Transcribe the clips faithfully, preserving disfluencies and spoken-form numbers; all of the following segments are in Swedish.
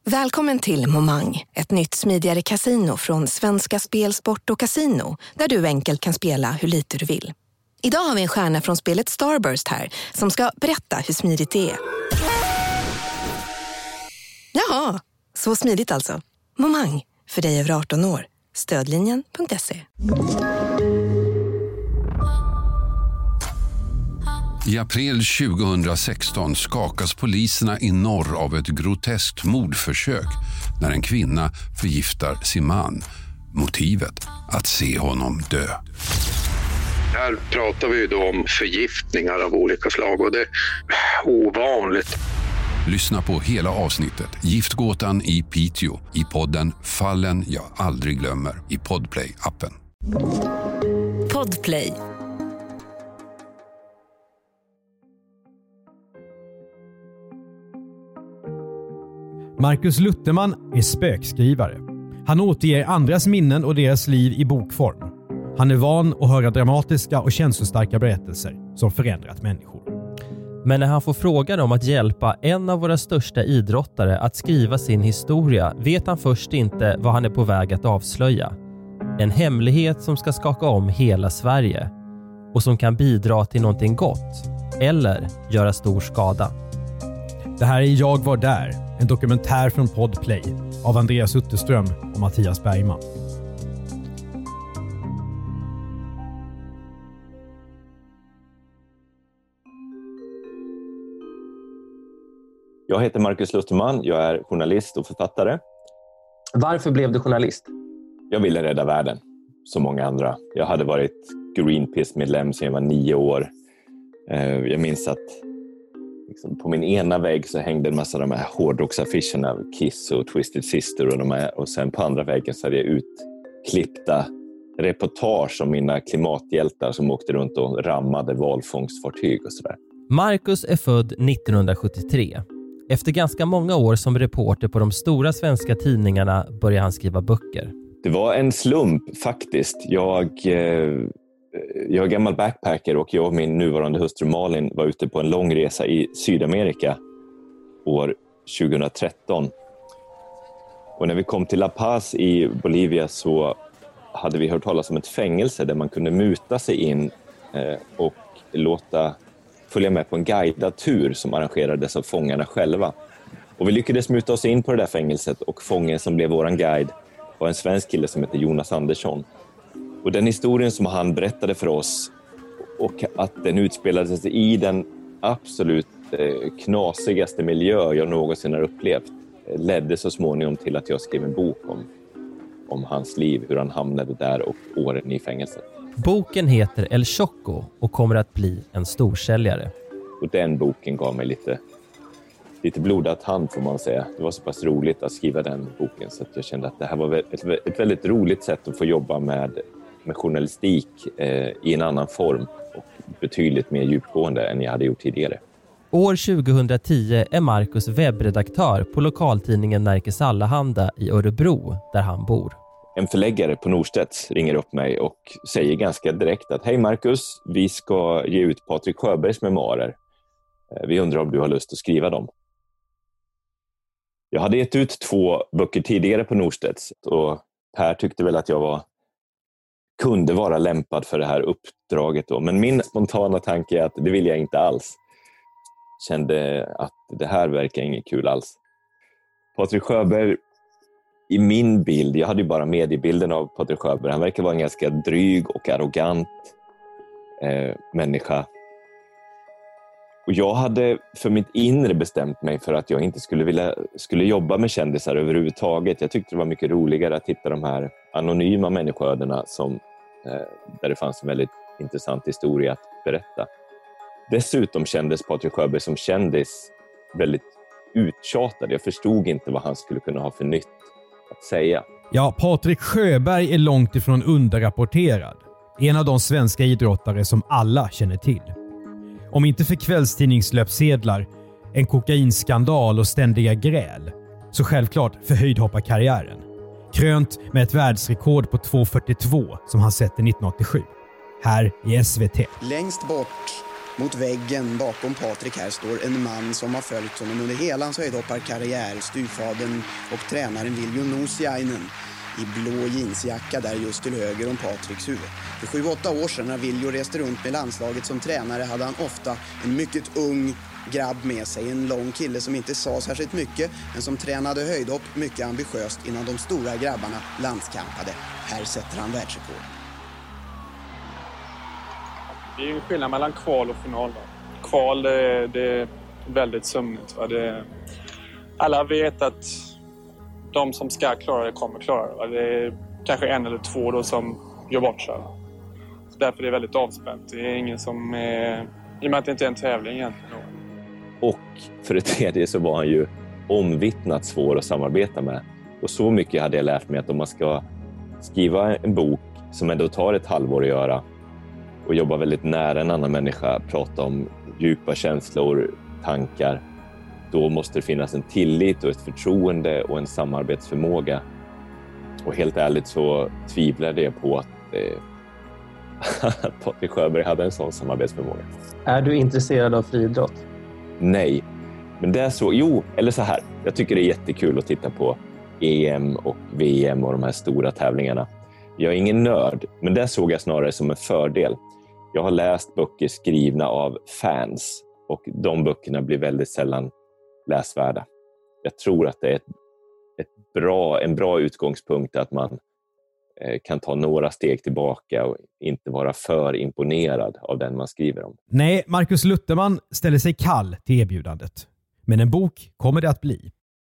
Välkommen till Momang, ett nytt smidigare casino från Svenska Spel, Sport och Casino, där du enkelt kan spela hur lite du vill. Idag har vi en stjärna från spelet Starburst här som ska berätta hur smidigt det är. Jaha, så smidigt alltså. Momang, för dig över arton år. Stödlinjen punkt se. I april tjugohundrasexton skakas poliserna i norr av ett groteskt mordförsök när en kvinna förgiftar sin man. Motivet att se honom dö. Här pratar vi ju då om förgiftningar av olika slag och det är ovanligt. Lyssna på hela avsnittet Giftgåtan i Piteå i podden Fallen jag aldrig glömmer i Podplay-appen. Podplay. Marcus Lutherman är spökskrivare. Han återger andras minnen och deras liv i bokform. Han är van att höra dramatiska och känslostarka berättelser som förändrat människor. Men när han får frågan om att hjälpa en av våra största idrottare att skriva sin historia vet han först inte vad han är på väg att avslöja. En hemlighet som ska skaka om hela Sverige och som kan bidra till någonting gott eller göra stor skada. Det här är Jag var där, en dokumentär från Podplay av Andreas Utterström och Mattias Bergman. Jag heter Marcus Lutherman, jag är journalist och författare. Varför blev du journalist? Jag ville rädda världen, som många andra. Jag hade varit Greenpeace-medlem sedan jag var nio år. Jag minns att liksom, på min ena vägg så hängde en massa av de här hårdrocksaffischerna av Kiss och Twisted Sister. Och, de här, och sen på andra väggen så hade jag utklippta reportage om mina klimathjältar som åkte runt och rammade valfångstfartyg och sådär. Marcus är född nittonhundrasjuttiotre. Efter ganska många år som reporter på de stora svenska tidningarna började han skriva böcker. Det var en slump faktiskt. Jag, eh, jag är gammal backpacker och jag och min nuvarande hustru Malin var ute på en lång resa i Sydamerika år tjugohundratretton. Och när vi kom till La Paz i Bolivia så hade vi hört talas om ett fängelse där man kunde muta sig in eh, och låta följa med på en guidad tur som arrangerades av fångarna själva. Och vi lyckades muta oss in på det där fängelset och fången som blev våran guide var en svensk kille som heter Jonas Andersson. Och den historien som han berättade för oss och att den utspelade sig i den absolut eh, knasigaste miljö jag någonsin har upplevt ledde så småningom till att jag skrev en bok om, om hans liv, hur han hamnade där och åren i fängelset. Boken heter El Choco och kommer att bli en storsäljare. Och den boken gav mig lite, lite blodad hand får man säga. Det var så pass roligt att skriva den boken så att jag kände att det här var ett, ett väldigt roligt sätt att få jobba med, med journalistik eh, i en annan form och betydligt mer djupgående än jag hade gjort tidigare. År tjugohundratio är Marcus webbredaktör på lokaltidningen Närkes Allehanda i Örebro där han bor. En förläggare på Norstedts ringer upp mig och säger ganska direkt att hej Marcus, vi ska ge ut Patrik Sjöbergs memoarer. Vi undrar om du har lust att skriva dem. Jag hade gett ut två böcker tidigare på Norstedts och Per tyckte väl att jag var, kunde vara lämpad för det här uppdraget då. Men min spontana tanke är att det vill jag inte alls. Kände att det här verkar inget kul alls. Patrik Sjöberg, i min bild, jag hade ju bara mediebilden av Patrik Sjöberg. Han verkar vara en ganska dryg och arrogant eh, människa. Och jag hade för mitt inre bestämt mig för att jag inte skulle vilja skulle jobba med kändisar överhuvudtaget. Jag tyckte det var mycket roligare att hitta de här anonyma människoödena som, eh, där det fanns en väldigt intressant historia att berätta. Dessutom kändes Patrik Sjöberg som kändis väldigt uttjatad. Jag förstod inte vad han skulle kunna ha för nytt att säga. Ja, Patrik Sjöberg är långt ifrån underrapporterad. En av de svenska idrottare som alla känner till. Om inte för kvällstidningslöpsedlar, en kokainskandal och ständiga gräl, så självklart för höjdhopparkarriären. Krönt med ett världsrekord på två fyrtiotvå som han sett i nittonhundraåttiosju. Här i S V T. Längst bort Mot väggen bakom Patrik här står en man som har följt honom under hela hans höjdhopparkarriär, styvfadern och tränaren Viljo Nosiainen i blå jeansjacka där just till höger om Patriks huvud. För sju åtta år sedan när Viljo reste runt med landslaget som tränare hade han ofta en mycket ung grabb med sig, en lång kille som inte sa särskilt mycket men som tränade höjdhopp mycket ambitiöst innan de stora grabbarna landskampade. Här sätter han världsrekord. Det är ju en skillnad mellan kval och final. Då. Kval det, det är väldigt sömnigt. Va? Det, alla vet att de som ska klara det kommer klara det. Va? Det är kanske en eller två då som gör bort sig. Va? Så därför är det väldigt avspänt. Det är ingen som är, i och med att det inte är en tävling egentligen. Och för det tredje så var han ju omvittnat svår att samarbeta med. Och så mycket hade jag lärt mig att om man ska skriva en bok som ändå tar ett halvår att göra och jobba väldigt nära en annan människa, prata om djupa känslor, tankar, då måste det finnas en tillit och ett förtroende och en samarbetsförmåga. Och helt ärligt så tvivlade jag på att, eh, att Patrik Sjöberg hade en sån samarbetsförmåga. Är du intresserad av friidrott? Nej, men det är så, jo, eller så här. Jag tycker det är jättekul att titta på E M och V M och de här stora tävlingarna. Jag är ingen nörd, men det såg jag snarare som en fördel. Jag har läst böcker skrivna av fans och de böckerna blir väldigt sällan läsvärda. Jag tror att det är ett, ett bra, en bra utgångspunkt att man eh, kan ta några steg tillbaka och inte vara för imponerad av den man skriver om. Nej, Marcus Lutherman ställer sig kall till erbjudandet. Men en bok kommer det att bli.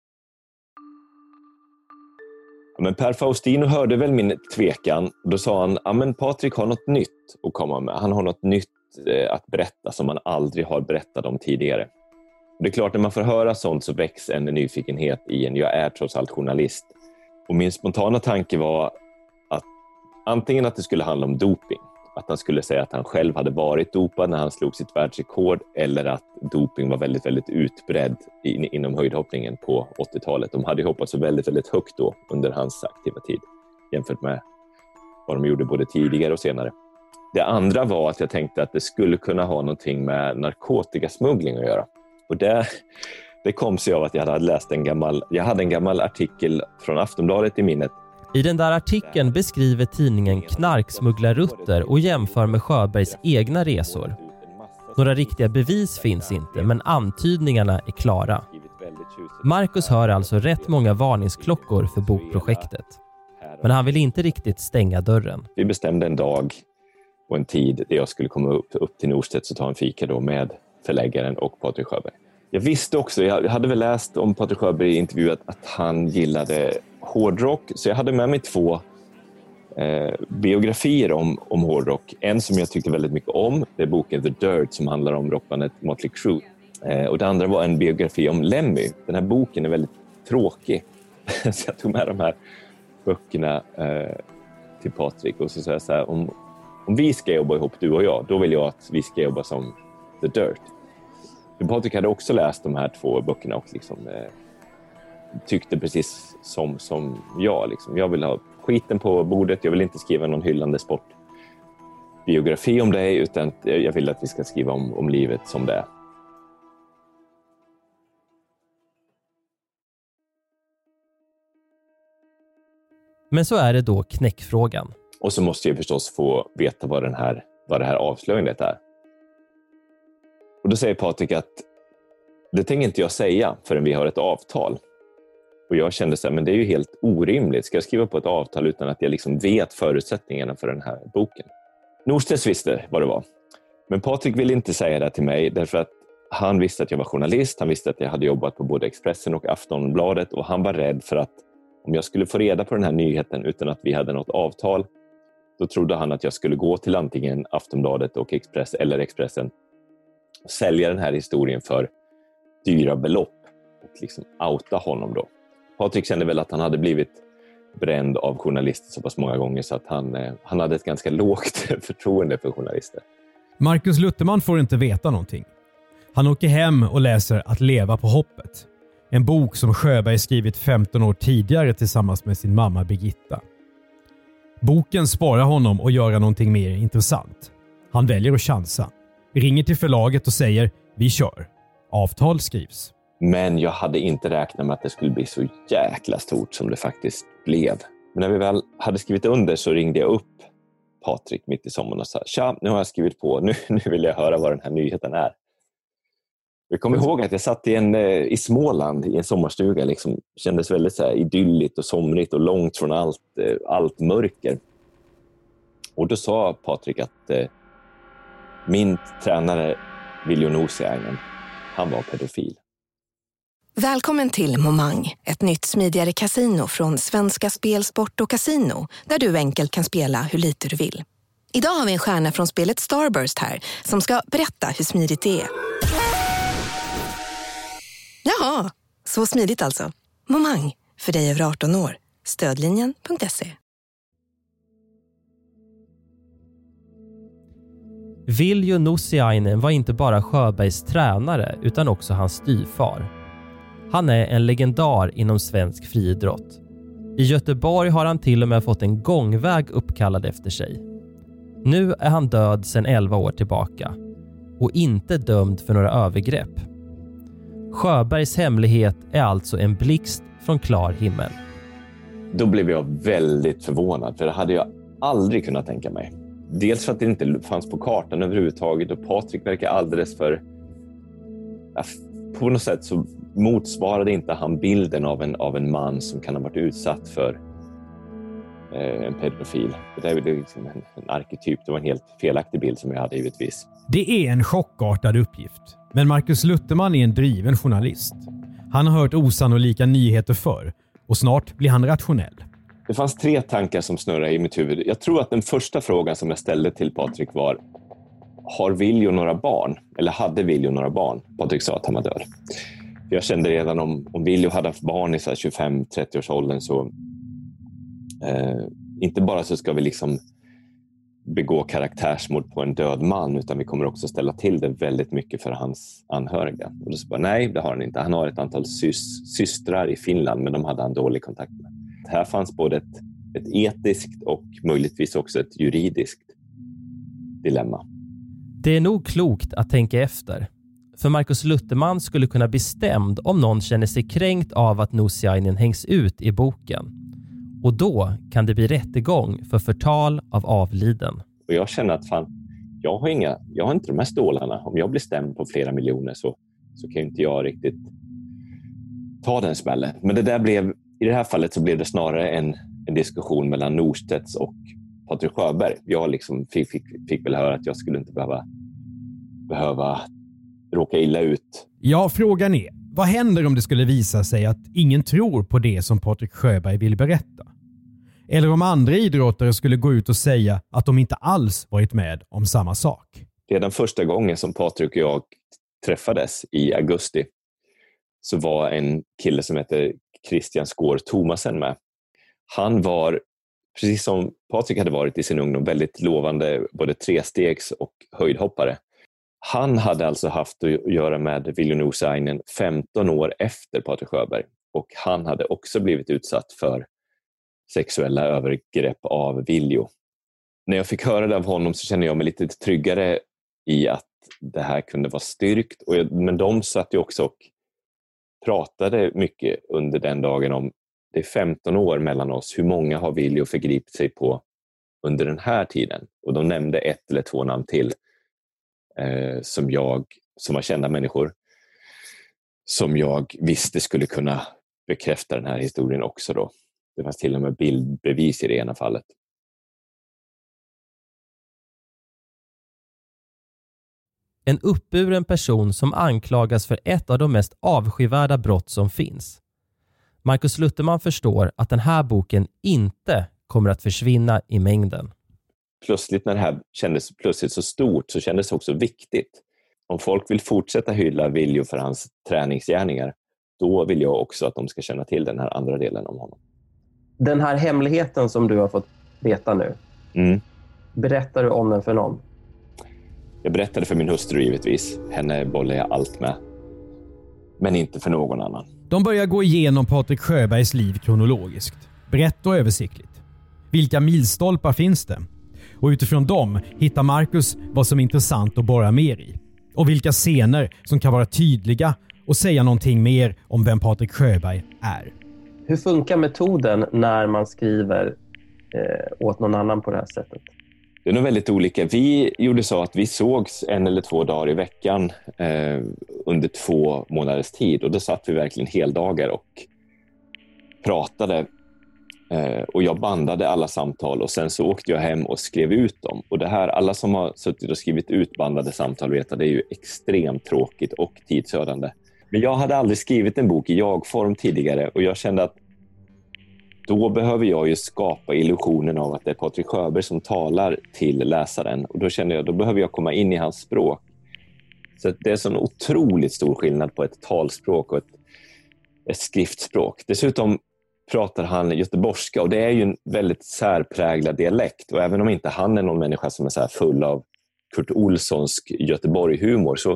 Men Per Faustino hörde väl min tvekan. Då sa han, ja men Patrik har något nytt att komma med. Han har något nytt eh, att berätta som man aldrig har berättat om tidigare. Och det är klart, när man får höra sånt så väcks en nyfikenhet i en. Jag är trots allt journalist. Och min spontana tanke var att antingen att det skulle handla om doping. Att han skulle säga att han själv hade varit dopad när han slog sitt världsrekord. Eller att doping var väldigt, väldigt utbredd in, inom höjdhoppningen på åttiotalet. De hade hoppat så väldigt, väldigt högt då under hans aktiva tid. Jämfört med vad de gjorde både tidigare och senare. Det andra var att jag tänkte att det skulle kunna ha någonting med narkotikasmuggling att göra. Och det, det kom sig av att jag hade läst en gammal, jag hade en gammal artikel från Aftonbladet i minnet. I den där artikeln beskriver tidningen knarksmugglarrutter och jämför med Sjöbergs egna resor. Några riktiga bevis finns inte, men antydningarna är klara. Marcus hör alltså rätt många varningsklockor för bokprojektet. Men han vill inte riktigt stänga dörren. Vi bestämde en dag och en tid där jag skulle komma upp, upp till Norstedt och ta en fika då med förläggaren och Patrik Sjöberg. Jag visste också, jag hade väl läst om Patrik Sjöberg i intervjuet att han gillade hårdrock. Så jag hade med mig två eh, biografier om, om hårdrock. En som jag tyckte väldigt mycket om, det är boken The Dirt som handlar om rockbandet Motley Crue. Eh, och det andra var en biografi om Lemmy. Den här boken är väldigt tråkig. Så jag tog med de här böckerna eh, till Patrik och så sa jag så här, om, om vi ska jobba ihop, du och jag, då vill jag att vi ska jobba som The Dirt. För Patrik hade också läst de här två böckerna och liksom, eh, tyckte precis som, som jag. Liksom. Jag vill ha skiten på bordet, jag vill inte skriva någon hyllande sportbiografi om dig, utan jag vill att vi ska skriva om, om livet som det är. Men så är det då knäckfrågan. Och så måste jag förstås få veta vad, den här, vad det här avslöjandet är. Och då säger Patrik att det tänker inte jag säga förrän vi har ett avtal. Och jag kände så här, men det är ju helt orimligt. Ska jag skriva på ett avtal utan att jag liksom vet förutsättningarna för den här boken? Norstedts visste vad det var. Men Patrik ville inte säga det till mig därför att han visste att jag var journalist. Han visste att jag hade jobbat på både Expressen och Aftonbladet. Och han var rädd för att om jag skulle få reda på den här nyheten utan att vi hade något avtal, då trodde han att jag skulle gå till antingen Aftonbladet och Express eller Expressen och sälja den här historien för dyra belopp och liksom outa honom då. Patrik kände väl att han hade blivit bränd av journalister så pass många gånger så att han, eh, han hade ett ganska lågt förtroende för journalister. Marcus Lutherman får inte veta någonting. Han åker hem och läser Att leva på hoppet. En bok som Sjöberg skrivit femton år tidigare tillsammans med sin mamma Birgitta. Boken sparar honom att göra någonting mer intressant. Han väljer att chansa. ringer till förlaget och säger vi kör. Avtal skrivs. Men jag hade inte räknat med att det skulle bli så jäkla stort som det faktiskt blev. Men när vi väl hade skrivit under så ringde jag upp Patrik mitt i sommaren och sa tja, nu har jag skrivit på. Nu, nu vill jag höra vad den här nyheten är. Jag kommer ihåg att jag satt i, en, i Småland i en sommarstuga. Liksom, kändes väldigt så här idylligt och somrigt och långt från allt, allt mörker. Och då sa Patrik att eh, min tränare Viljo Nuusiainen, han var pedofil. Välkommen till Momang, ett nytt smidigare kasino från Svenska Spel, Sport och Casino, där du enkelt kan spela hur lite du vill. Idag har vi en stjärna från spelet Starburst här som ska berätta hur smidigt det är. Jaha, så smidigt alltså. Momang, för dig över arton år. Stödlinjen punkt se. Viljo Nuusiainen var inte bara Sjöbergs tränare utan också hans styvfar. Han är en legendar inom svensk friidrott. I Göteborg har han till och med fått en gångväg uppkallad efter sig. Nu är han död sedan elva år tillbaka och inte dömd för några övergrepp. Sjöbergs hemlighet är alltså en blixt från klar himmel. Då blev jag väldigt förvånad, för det hade jag aldrig kunnat tänka mig. Dels för att det inte fanns på kartan överhuvudtaget och Patrik verkar alldeles för... På något sätt så motsvarade inte han bilden av en, av en man som kan ha varit utsatt för eh, en pedofil. Det är liksom en, en arketyp, det var en helt felaktig bild som jag hade givetvis. Det är en chockartad uppgift. Men Marcus Lutterman är en driven journalist. Han har hört osannolika nyheter förr och snart blir han rationell. Det fanns tre tankar som snurrade i mitt huvud. Jag tror att den första frågan som jag ställde till Patrik var: har Viljo några barn? Eller hade Viljo några barn? Patrik sa att han var död. Jag kände redan om, om Viljo hade haft barn i tjugofem till trettio års åldern så eh, inte bara så ska vi liksom begå karaktärsmord på en död man, utan vi kommer också ställa till det väldigt mycket för hans anhöriga. Och då så bara, nej, det har han inte. Han har ett antal sys- systrar i Finland, men de hade han dålig kontakt med. Här fanns både ett, ett etiskt och möjligtvis också ett juridiskt dilemma. Det är nog klokt att tänka efter. För Marcus Lutterman skulle kunna bli stämd om någon känner sig kränkt av att Nuusiainen hängs ut i boken. Och då kan det bli rättegång för förtal av avliden. Och jag känner att fan, jag har, inga, jag har inte de här stålarna. Om jag blir stämd på flera miljoner så, så kan inte jag riktigt ta den smällen. Men det där blev, i det här fallet så blev det snarare en, en diskussion mellan Norstedts och Patrik Sjöberg. Jag liksom fick, fick, fick väl höra att jag skulle inte behöva, behöva råka illa ut. Ja, frågan är, vad händer om det skulle visa sig att ingen tror på det som Patrik Sjöberg vill berätta? Eller om andra idrottare skulle gå ut och säga att de inte alls varit med om samma sak? Redan första gången som Patrik och jag träffades i augusti så var en kille som heter Christian Skår Thomasen med. Han var, precis som Patrik hade varit i sin ungdom, väldigt lovande både trestegs- och höjdhoppare. Han hade alltså haft att göra med Viljo Nuusiainen femton år efter Patrik Sjöberg. Och han hade också blivit utsatt för sexuella övergrepp av Viljo. När jag fick höra det av honom så kände jag mig lite tryggare i att det här kunde vara styrkt. Och jag, men de satt ju också och pratade mycket under den dagen om det är femton år mellan oss. Hur många har Viljo förgripit sig på under den här tiden? Och de nämnde ett eller två namn till eh, som jag, som var kända människor, som jag visste skulle kunna bekräfta den här historien också då. Det fanns till och med bildbevis i det ena fallet. En uppburen person som anklagas för ett av de mest avskyvärda brott som finns. Marcus Lutterman förstår att den här boken inte kommer att försvinna i mängden. Plötsligt när det här kändes plötsligt så stort så kändes det också viktigt. Om folk vill fortsätta hylla Viljo för hans träningsgärningar, då vill jag också att de ska känna till den här andra delen om honom. Den här hemligheten som du har fått veta nu, mm. berättar du om den för någon? Jag berättade för min hustru givetvis. Henne bollar jag allt med. Men inte för någon annan. De börjar gå igenom Patrik Sjöbergs liv kronologiskt. Brett och översiktligt. Vilka milstolpar finns det? och utifrån dem hittar Marcus vad som är intressant att borra mer i. Och vilka scener som kan vara tydliga och säga någonting mer om vem Patrik Sjöberg är. Hur funkar metoden när man skriver eh, åt någon annan på det här sättet? Det är nog väldigt olika. Vi gjorde så att vi sågs en eller två dagar i veckan eh, under två månaders tid. Och då satt vi verkligen heldagar och pratade. Eh, och jag bandade alla samtal och sen så åkte jag hem och skrev ut dem. Och det här, alla som har suttit och skrivit ut bandade samtal vet att det är ju extremt tråkigt och tidsödande. Men jag hade aldrig skrivit en bok i jag-form tidigare och jag kände att då behöver jag ju skapa illusionen av att det är Patrik Sjöberg som talar till läsaren. Och då kände jag, då behöver jag komma in i hans språk. Så det är så en otroligt stor skillnad på ett talspråk och ett, ett skriftspråk. Dessutom pratar han göteborgska och det är ju en väldigt särpräglad dialekt. Och även om inte han är någon människa som är så här full av Kurt Olssonsk Göteborg-humor så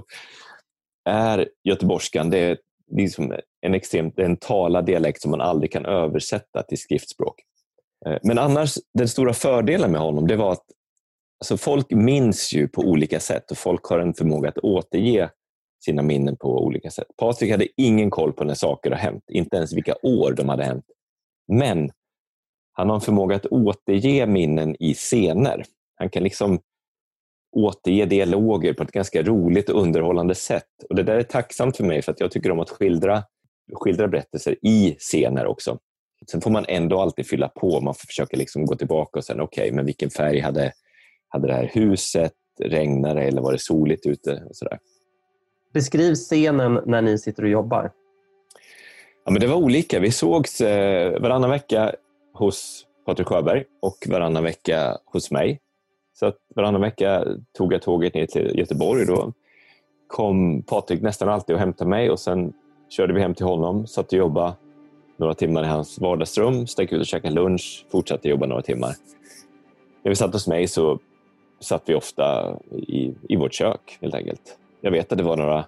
är göteborgskan, det är liksom en extremt en talad dialekt som man aldrig kan översätta till skriftspråk. Men annars, den stora fördelen med honom, det var att alltså, folk minns ju på olika sätt och folk har en förmåga att återge sina minnen på olika sätt. Patrik hade ingen koll på när saker har hänt, inte ens vilka år de hade hänt. Men han har en förmåga att återge minnen i scener. Han kan liksom återge dialoger på ett ganska roligt och underhållande sätt. Och det där är tacksamt för mig för att jag tycker om att skildra, skildra berättelser i scener också. Sen får man ändå alltid fylla på. Man får försöka liksom gå tillbaka och säga okej, okay, men vilken färg hade, hade det här huset? Regnade eller var det soligt ute? Och sådär. Beskriv scenen när ni sitter och jobbar. Ja, men det var olika. Vi sågs eh, varannan vecka hos Patrik Sjöberg och varannan vecka hos mig. Så att varannan vecka tog jag tåget ner till Göteborg. Då kom Patrik nästan alltid och hämtade mig och sen körde vi hem till honom. Satt och jobbade några timmar i hans vardagsrum. Stack ut och käkade lunch. Fortsatte jobba några timmar. När vi satt hos mig så satt vi ofta i, i vårt kök helt enkelt. Jag vet att det var några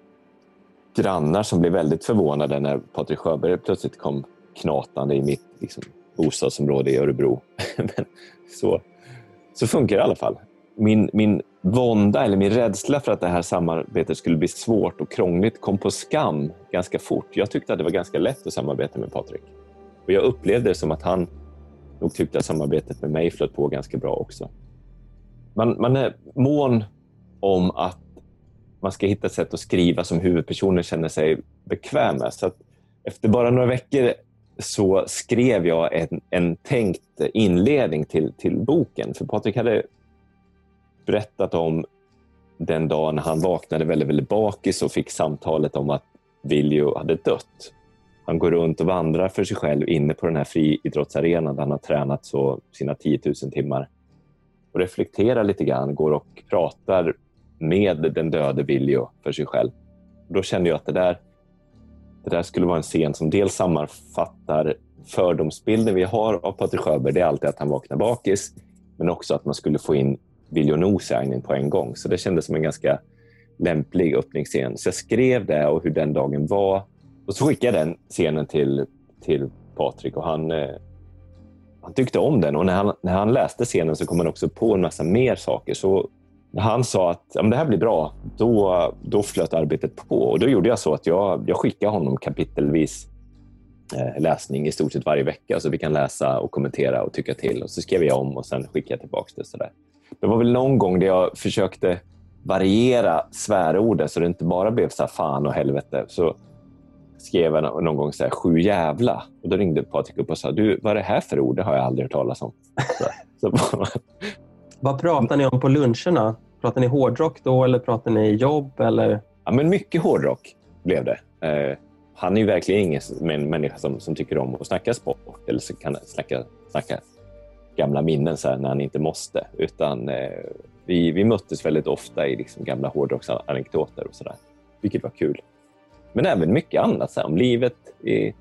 grannar som blev väldigt förvånade när Patrik Sjöberg plötsligt kom knatande i mitt liksom, bostadsområde i Örebro. Men så, så funkar det i alla fall. Min, min vånda eller min rädsla för att det här samarbetet skulle bli svårt och krångligt kom på skam ganska fort. Jag tyckte att det var ganska lätt att samarbeta med Patrik. Och jag upplevde det som att han nog tyckte att samarbetet med mig flöt på ganska bra också. Man, man är mån om att man ska hitta ett sätt att skriva som huvudpersonen känner sig bekväm med. Så att efter bara några veckor så skrev jag en, en tänkt inledning till, till boken. För Patrik hade berättat om den dagen han vaknade väldigt, väldigt bakis och fick samtalet om att Viljo hade dött. Han går runt och vandrar för sig själv inne på den här friidrottsarenan där han har tränat så sina tio tusen timmar. Och reflekterar lite grann, går och pratar med den döde Viljo för sig själv. Och då kände jag att det där, det där skulle vara en scen som dels sammanfattar fördomsbilden vi har av Patrik Sjöberg. Det är alltid att han vaknar bakis, men också att man skulle få in Viljo Nuusiainen på en gång. Så det kändes som en ganska lämplig öppningsscen. Så jag skrev det och hur den dagen var. Och så skickade jag den scenen till, till Patrik och han, eh, han tyckte om den. Och när han, när han läste scenen så kom han också på en massa mer saker. Så när han sa att ja, men det här blir bra, då, då flöt arbetet på. Och då gjorde jag så att jag, jag skickade honom kapitelvis eh, läsning i stort sett varje vecka. Så vi kan läsa och kommentera och tycka till. Och så skrev jag om och sen skickade jag tillbaka det sådär. Det var väl någon gång där jag försökte variera svärordet så det inte bara blev så här fan och helvete. Så skrev jag någon gång så här sju jävla. Och då ringde Patrik upp och sa, du, vad är det här för ord? Det har jag aldrig hört talas om. Så, så vad pratar ni om på luncherna? Pratar ni hårdrock då eller pratar ni jobb? Eller? Ja, men mycket hårdrock blev det. Eh, han är ju verkligen ingen en människa som, som tycker om att snacka sport. Eller så kan snacka, snacka gamla minnen så här, när han inte måste. Utan eh, vi, vi möttes väldigt ofta i liksom, gamla hårdrocksanekdoter och sådär. Vilket var kul. Men även mycket annat så här, om livet i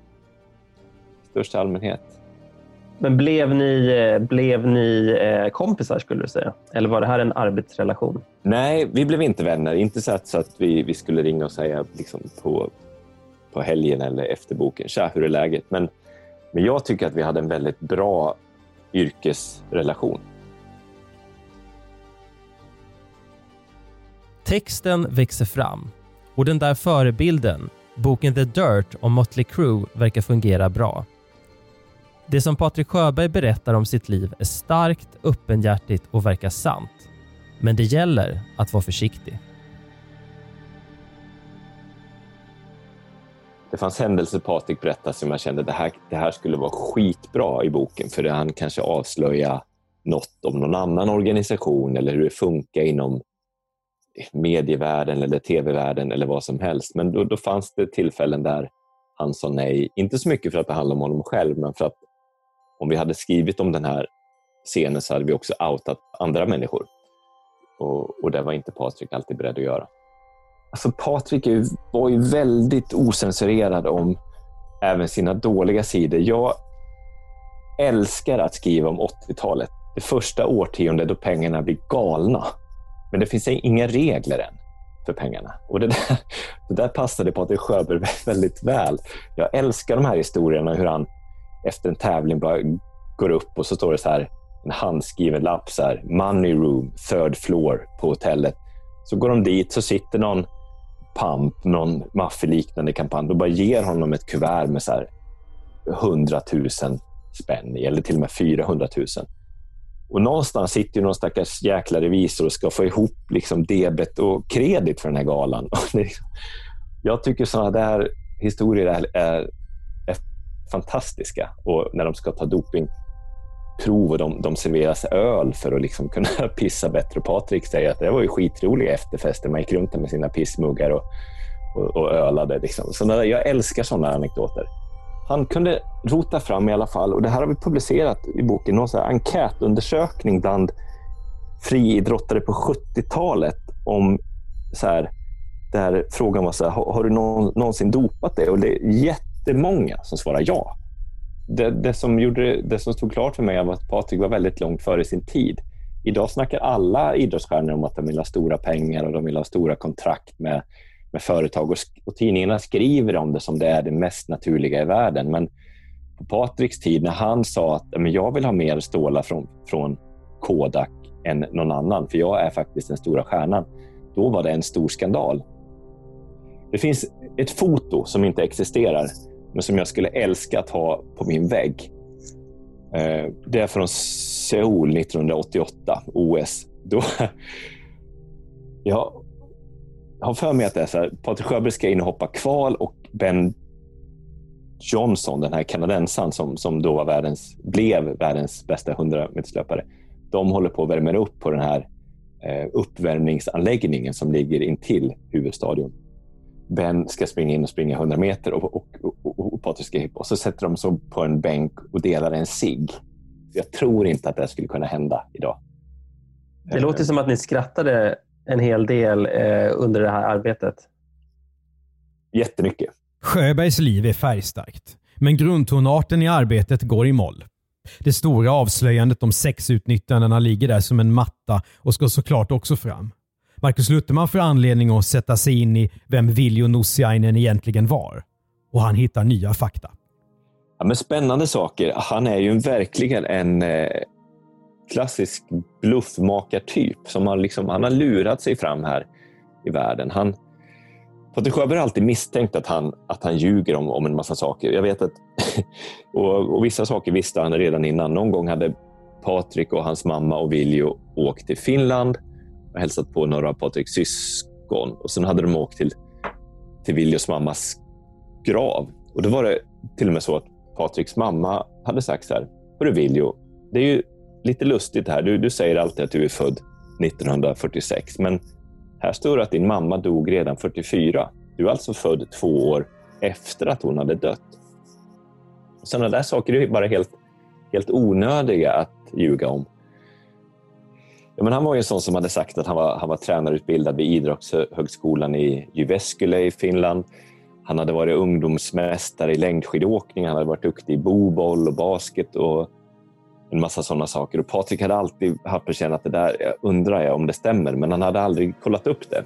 största allmänhet. Men blev ni, blev ni kompisar skulle du säga? Eller var det här en arbetsrelation? Nej, vi blev inte vänner. Inte så att, så att vi, vi skulle ringa och säga liksom, på, på helgen eller efter boken. Tja, hur är läget? Men, men jag tycker att vi hade en väldigt bra yrkesrelation. Texten växer fram och den där förebilden, boken The Dirt om Motley Crue, verkar fungera bra. Det som Patrik Sjöberg berättar om sitt liv är starkt, öppenhjärtigt och verkar sant. Men det gäller att vara försiktig. Det fanns händelser Patrik berättade som jag kände det här, det här skulle vara skitbra i boken, för det han kanske avslöja något om någon annan organisation eller hur det funkar inom medievärlden eller tv-världen eller vad som helst. Men då, då fanns det tillfällen där han sa nej. Inte så mycket för att det handlade om honom själv, men för att om vi hade skrivit om den här scenen så hade vi också outat andra människor. Och, och det var inte Patrik alltid beredd att göra. Alltså Patrik var ju väldigt osensurerad om även sina dåliga sidor. Jag älskar att skriva om åttiotalet. Det första årtiondet då pengarna blir galna. Men det finns inga regler än för pengarna. Och det där, det där passade Patrik Sjöberg väldigt väl. Jag älskar de här historierna hur han efter en tävling bara går upp och så står det så här en handskriven lapp så här, money room, third floor på hotellet. Så går de dit, så sitter någon pamp, någon maffiliknande kampanj och bara ger honom ett kuvert med så här hundratusen spänn i, eller till och med fyrahundratusen. Och någonstans sitter ju någon stackars jäkla revisor och ska få ihop liksom debet och kredit för den här galan. Jag tycker sådana där historier är, är, är fantastiska. Och när de ska ta dopingprov och de, de serveras öl för att liksom kunna pissa bättre. Och Patrik säger att det var ju skitroliga efterfester. Man gick runt med sina pissmuggar och, och, och ölade. Liksom. Så där, jag älskar sådana anekdoter. Han kunde rota fram i alla fall, och det här har vi publicerat i boken, någon så här enkätundersökning bland friidrottare på sjuttiotalet om så här, där frågan var så här, har, har du någon, någonsin dopat dig? Och det är jättemånga som svarar ja. Det, det, som gjorde, det som stod klart för mig var att Patrik var väldigt långt före sin tid. Idag snackar alla idrottsstjärnor om att de vill ha stora pengar och de vill ha stora kontrakt med med företag, och, och tidningarna skriver om det som det är det mest naturliga i världen. Men på Patriks tid, när han sa att men jag vill ha mer stålar från, från Kodak än någon annan, för jag är faktiskt den stora stjärnan, då var det en stor skandal. Det finns ett foto som inte existerar, men som jag skulle älska att ha på min vägg. Det är från Seoul nittonhundraåttioåtta, O S. Då, ja, jag har för mig att det är så här, Patrik Sjöberg ska in och hoppa kval, och Ben Johnson, den här kanadensaren som, som då var världens, blev världens bästa hundra-meterslöpare, de håller på att värma upp på den här eh, uppvärmningsanläggningen som ligger intill huvudstadion. Ben ska springa in och springa hundra meter och, och, och, och Patrik ska hippa, och så sätter de så på en bänk och delar en cigg. Jag tror inte att det skulle kunna hända idag. Det låter som att ni skrattade en hel del eh, under det här arbetet. Jättemycket. Sjöbergs liv är färgstarkt, men grundtonarten i arbetet går i moll. Det stora avslöjandet om sexutnyttjandena ligger där som en matta och ska såklart också fram. Markus Lutherman får anledning att sätta sig in i vem Viljo Nussiainen egentligen var. Och han hittar nya fakta. Ja, men spännande saker. Han är ju verkligen en eh, klassisk bluffmakartyp som har, liksom, han har lurat sig fram här i världen. Han, Patrik Sjöberg har alltid misstänkt att han, att han ljuger om, om en massa saker. Jag vet att och, och vissa saker visste han redan innan. Någon gång hade Patrik och hans mamma och Viljo åkt till Finland och hälsat på några av Patriks syskon. Och sen hade de åkt till, till Viljos mammas grav. Och då var det till och med så att Patriks mamma hade sagt så här: hörru Viljo, det är ju lite lustigt här. Du, du säger alltid att du är född nittonhundrafyrtiosex, men här står det att din mamma dog redan fyrtiofyra. Du är alltså född två år efter att hon hade dött. Sådana där saker är bara helt, helt onödiga att ljuga om. Ja, men han var ju en sån som hade sagt att han var, han var tränarutbildad vid idrottshögskolan i Jyväskylä i Finland. Han hade varit ungdomsmästare i längdskidåkning. Han hade varit duktig i boboll och basket och en massa sådana saker. Och Patrik hade alltid haft på känna att det där, jag undrar jag om det stämmer, men han hade aldrig kollat upp det.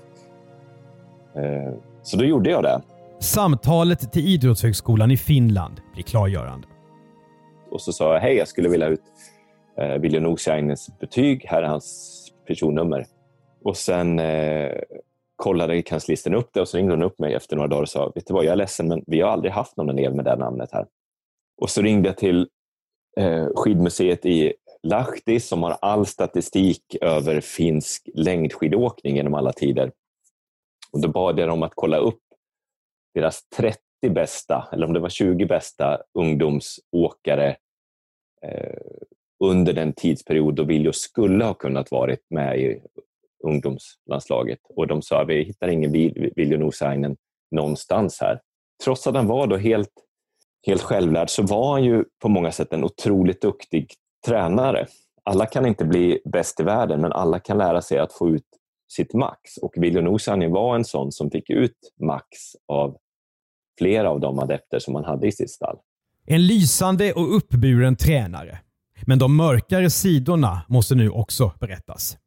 Så då gjorde jag det. Samtalet till idrottshögskolan i Finland blir klargörande. Och så sa jag, hej, jag skulle vilja ut eh, Viljo Nussiainens betyg. Här är hans personnummer. Och sen eh, kollade kanslisten upp det och så ringde hon upp mig efter några dagar och sa, vet du vad, jag är ledsen men vi har aldrig haft någon elev med det namnet här. Och så ringde jag till eh, skidmuseet i Lahti som har all statistik över finsk längdskidåkning genom alla tider. Och då bad jag dem att kolla upp deras trettio bästa, eller om det var tjugo bästa ungdomsåkare eh, under den tidsperiod då Viljo skulle ha kunnat varit med i ungdomslandslaget. Och de sa, vi hittar ingen Viljo Nuusainen någonstans här. Trots att han var då helt, helt självlärd så var han ju på många sätt en otroligt duktig tränare. Alla kan inte bli bäst i världen, men alla kan lära sig att få ut sitt max. Och Viljo Nuusainen var en sån som fick ut max av flera av de adepter som man hade i sitt stall. En lysande och uppburen tränare. Men de mörkare sidorna måste nu också berättas.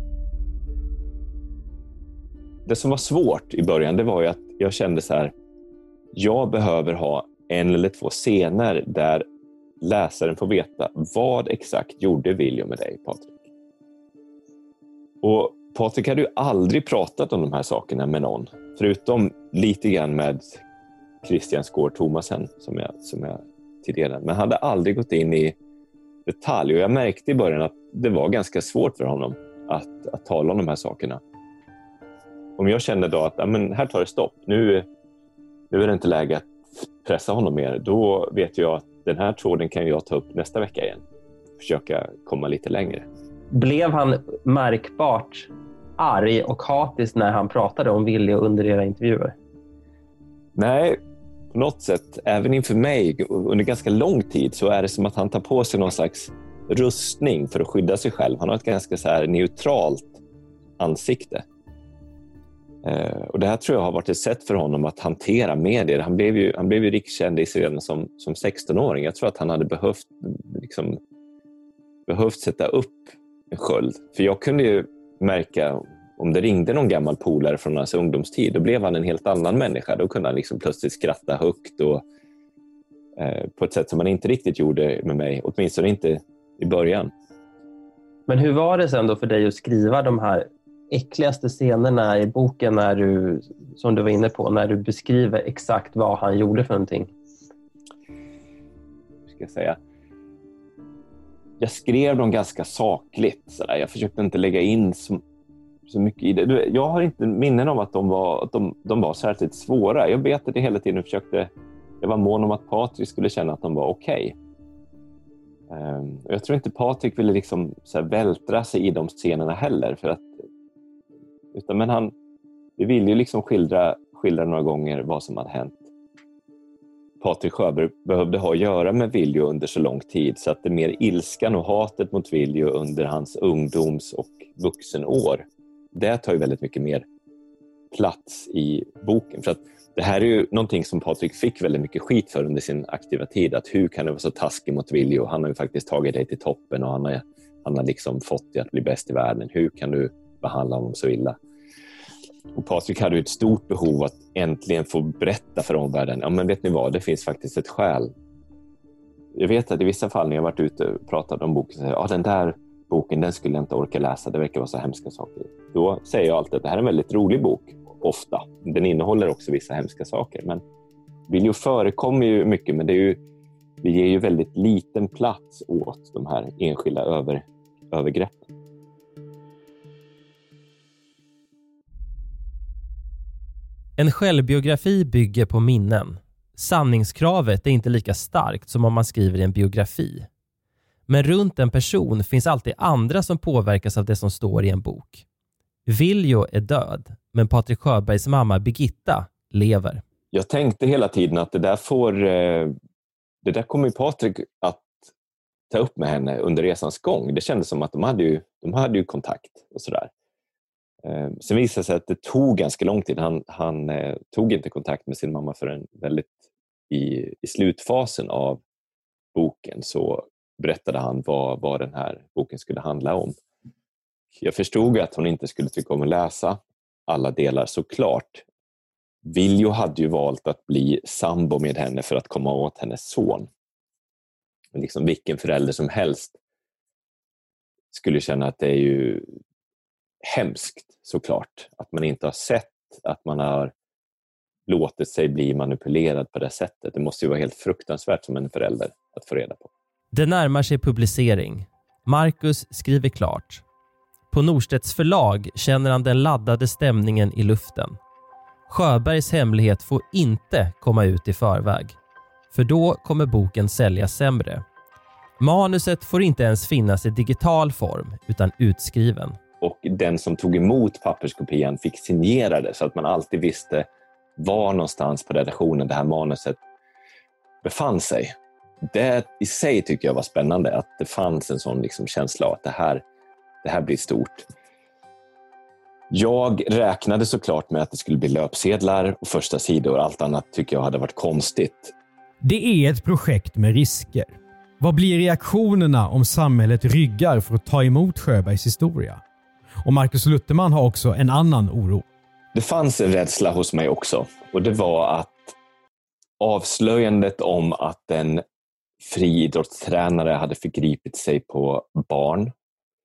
Det som var svårt i början, det var ju att jag kände så här, jag behöver ha en eller två scener där läsaren får veta vad exakt gjorde Viljo med dig, Patrik. Och Patrik hade ju aldrig pratat om de här sakerna med någon, förutom lite grann med Christian Skår Thomasen som jag, som jag tidigare, men hade aldrig gått in i detalj. Och jag märkte i början att det var ganska svårt för honom att, att tala om de här sakerna. Om jag kände då att ja, men här tar det stopp, nu, nu är det inte läge att pressa honom mer, då vet jag att den här tråden kan jag ta upp nästa vecka igen. Försöka komma lite längre. Blev han märkbart arg och hatisk när han pratade om Viljo under era intervjuer? Nej, på något sätt, även inför mig under ganska lång tid så är det som att han tar på sig någon slags rustning för att skydda sig själv. Han har ett ganska så här neutralt ansikte. Eh, och det här tror jag har varit ett sätt för honom att hantera medier. Han blev ju, han blev ju rikskändis redan som, som sexton-åring. Jag tror att han hade behövt, liksom, behövt sätta upp en sköld. För jag kunde ju märka, om det ringde någon gammal polare från hans ungdomstid, då blev han en helt annan människa. Då kunde han liksom plötsligt skratta högt och eh, på ett sätt som han inte riktigt gjorde med mig. Åtminstone inte i början. Men hur var det sen då för dig att skriva de här äckligaste scenerna i boken när du, som du var inne på, när du beskriver exakt vad han gjorde för någonting? Hur ska jag säga? Jag skrev dem ganska sakligt. Sådär. Jag försökte inte lägga in så, så mycket i det. Jag har inte minnen om att de var, att de, de var särskilt svåra. Jag betade hela tiden och försökte, jag var mån om att Patrik skulle känna att de var okej. Okay. Um, jag tror inte Patrik ville liksom så här vältra sig i de scenerna heller. För att, utan, men han, vi ville ju liksom skildra, skildra några gånger vad som hade hänt. Patrik Sjöberg behövde ha att göra med Viljo under så lång tid så att det mer ilskan och hatet mot Viljo under hans ungdoms- och vuxenår, det tar ju väldigt mycket mer plats i boken. För att det här är ju någonting som Patrik fick väldigt mycket skit för under sin aktiva tid. Att hur kan du vara så taskig mot Viljo? Han har ju faktiskt tagit dig till toppen och han har, han har liksom fått dig att bli bäst i världen. Hur kan du behandla honom så illa? Och Patrik hade ju ett stort behov att äntligen få berätta för omvärlden. Ja, men vet ni vad? Det finns faktiskt ett skäl. Jag vet att i vissa fall när jag varit ute och pratat om boken så säger jag, ja, den där boken, den skulle jag inte orka läsa. Det verkar vara så hemska saker. Då säger jag alltid att det här är en väldigt rolig bok. Ofta. Den innehåller också vissa hemska saker. Men Viljo förekommer ju mycket, men det är ju, vi ger ju väldigt liten plats åt de här enskilda över, övergreppen. En självbiografi bygger på minnen. Sanningskravet är inte lika starkt som om man skriver en biografi. Men runt en person finns alltid andra som påverkas av det som står i en bok. Viljo är död, men Patrik Sjöbergs mamma Birgitta lever. Jag tänkte hela tiden att det där får, det där kommer Patrik att ta upp med henne under resans gång. Det kändes som att de hade ju, de hade ju kontakt och sådär. Sen visade det sig att det tog ganska lång tid. Han, han eh, tog inte kontakt med sin mamma förrän väldigt i, i slutfasen av boken så berättade han vad, vad den här boken skulle handla om. Jag förstod att hon inte skulle tycka om att läsa alla delar såklart. Viljo hade ju valt att bli sambo med henne för att komma åt hennes son. Men liksom vilken förälder som helst skulle känna att det är ju hemskt såklart. Att man inte har sett, att man har låtit sig bli manipulerad på det sättet. Det måste ju vara helt fruktansvärt som en förälder att få reda på. Det närmar sig publicering. Marcus skriver klart. På Norstedts förlag känner han den laddade stämningen i luften. Sjöbergs hemlighet får inte komma ut i förväg. För då kommer boken säljas sämre. Manuset får inte ens finnas i digital form utan utskriven. Och den som tog emot papperskopian fick signera det så att man alltid visste var någonstans på redaktionen det här manuset befann sig. Det i sig tycker jag var spännande, att det fanns en sån liksom känsla av att det här, det här blir stort. Jag räknade såklart med att det skulle bli löpsedlar och första sidor. Allt annat tycker jag hade varit konstigt. Det är ett projekt med risker. Vad blir reaktionerna om samhället ryggar för att ta emot Sjöbergs historia? Och Marcus Lutherman har också en annan oro. Det fanns en rädsla hos mig också. Och det var att avslöjandet om att en friidrottstränare hade förgripit sig på barn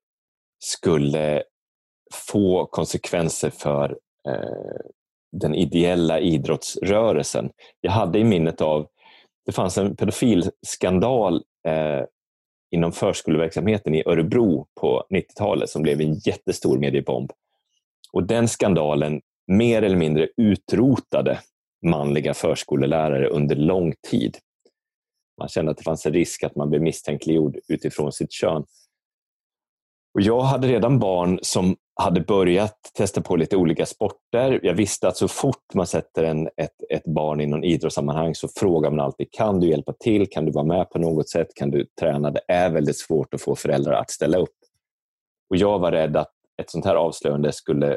skulle få konsekvenser för eh, den ideella idrottsrörelsen. Jag hade i minnet av, det fanns en pedofilskandal eh, inom förskoleverksamheten i Örebro på nittiotalet som blev en jättestor mediebomb. Och den skandalen mer eller mindre utrotade manliga förskolelärare under lång tid. Man kände att det fanns en risk att man blev misstänkliggjord utifrån sitt kön. Och jag hade redan barn som hade börjat testa på lite olika sporter. Jag visste att så fort man sätter en, ett, ett barn i någon idrottssammanhang så frågar man alltid, kan du hjälpa till? Kan du vara med på något sätt? Kan du träna? Det är väldigt svårt att få föräldrar att ställa upp. Och jag var rädd att ett sånt här avslöjande skulle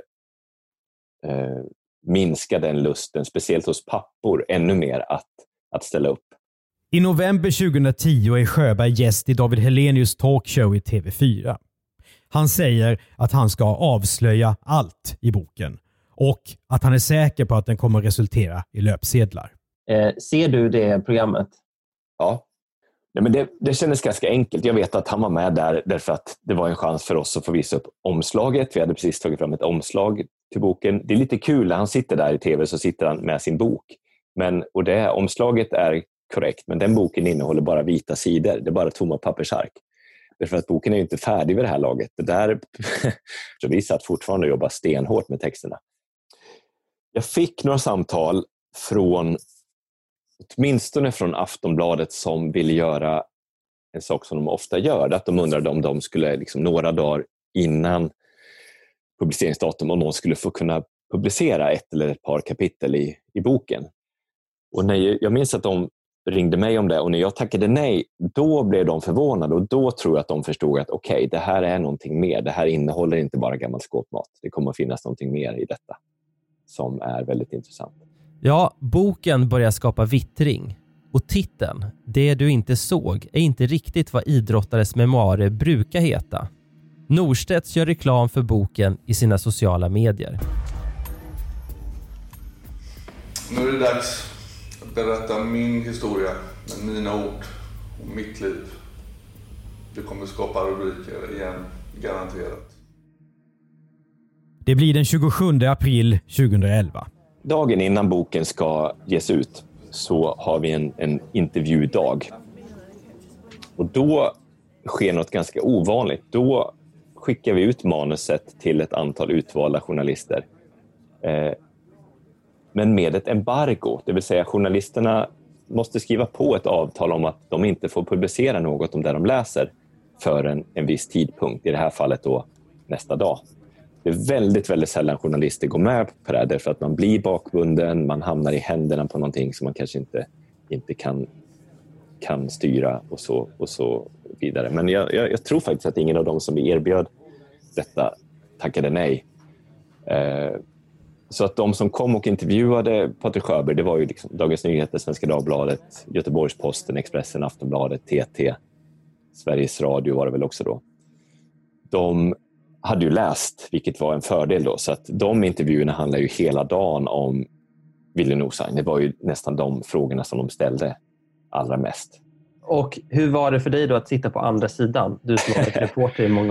eh, minska den lusten, speciellt hos pappor, ännu mer att, att ställa upp. I november tjugohundratio är Sjöberg gäst i David Hellenius talkshow i T V fyra. Han säger att han ska avslöja allt i boken och att han är säker på att den kommer resultera i löpsedlar. Eh, ser du det programmet? Ja, Nej, men det, det kändes ganska enkelt. Jag vet att han var med där därför att det var en chans för oss att få visa upp omslaget. Vi hade precis tagit fram ett omslag till boken. Det är lite kul när han sitter där i tv, så sitter han med sin bok. Men, och det här omslaget är korrekt, men den boken innehåller bara vita sidor. Det är bara tomma pappersark. Därför att boken är ju inte färdig vid det här laget. Det där så vi satt fortfarande och jobbade stenhårt med texterna. Jag fick några samtal från, åtminstone från Aftonbladet, som ville göra en sak som de ofta gör. Att de undrade om de skulle liksom några dagar innan publiceringsdatum, om de skulle få kunna publicera ett eller ett par kapitel i, i boken. Och när jag minns att de ringde mig om det, och när jag tackade nej, då blev de förvånade, och då tror jag att de förstod att okej, okay, det här är någonting mer. Det här innehåller inte bara gammal skåpmat. Det kommer att finnas någonting mer i detta som är väldigt intressant. Ja, boken börjar skapa vittring. Och titeln, Det du inte såg, är inte riktigt vad idrottares memoarer brukar heta. Norstedts gör reklam för boken i sina sociala medier. Nu är det dags att berätta min historia med mina ord och mitt liv. Det kommer skapa rubriker igen, garanterat. Det blir den tjugosjunde april tjugohundraelva. Dagen innan boken ska ges ut så har vi en, en intervjudag. Och då sker något ganska ovanligt. Då skickar vi ut manuset till ett antal utvalda journalister. Eh, men med ett embargo. Det vill säga journalisterna måste skriva på ett avtal om att de inte får publicera något om det de läser för en, en viss tidpunkt. I det här fallet då nästa dag. Det är väldigt, väldigt sällan journalister går med på det här, därför att man blir bakbunden, man hamnar i händerna på någonting som man kanske inte, inte kan, kan styra och så, och så vidare. Men jag, jag, jag tror faktiskt att ingen av dem som vi erbjöd detta tackade nej. Eh, så att de som kom och intervjuade Patrik Sjöberg, det var ju liksom Dagens Nyheter, Svenska Dagbladet, Göteborgs-Posten, Expressen, Aftonbladet, T T, Sveriges Radio var det väl också då. De hade ju läst, vilket var en fördel då. Så att de intervjuerna handlar ju hela dagen om Willy Nordstein. Det var ju nästan de frågorna som de ställde allra mest. Och hur var det för dig då att sitta på andra sidan? Du som har varit reporter i många år.